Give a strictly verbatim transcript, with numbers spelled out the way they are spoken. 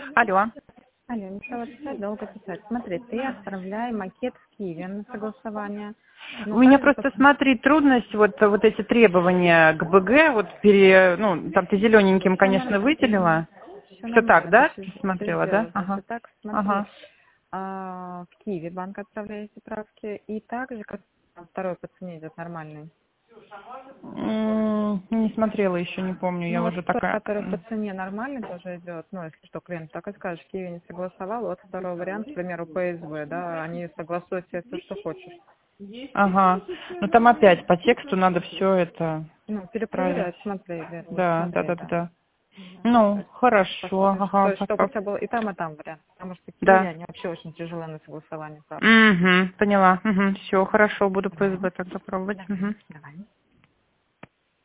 Алло. Алло, не стала писать, долго писать. Смотри, ты отправляй макет в Киеве на согласование. У Но меня также просто, пос- смотри, трудность, вот, вот эти требования к БГ, вот пере, ну, там ты зелененьким, Всё конечно, нормально. выделила. Все Все так, нормально, ты да? все, Ты ты смотрела, да? сделала. Ага. Значит, так, смотри, Ага. а, в Киеве банк отправляет эти правки, и также, как там второй по цене идет нормальный. М, Не смотрела еще, не помню, я Ну вот уже тот, такая. который по цене нормальный тоже идет, ну если что, клиент так и скажешь, в Киеве не согласовал, вот второй вариант, к примеру, ПСВ, да, они согласуют себе все, что хочешь. Ага. Ну там опять по тексту надо все это Ну, править. перепроверять, смотри, Лен, вот Да, да, смотри, да, да, да. да. Да. То Ну, есть хорошо, посмотришь, то ага. есть, чтобы у пока- тебя было и там, и там вариант. Потому что Киеве, Да. они вообще очень тяжело на согласование правки. Угу, поняла. Угу. Все, хорошо, буду Давай. ПСБ тогда пробовать. Давай, Угу. давай.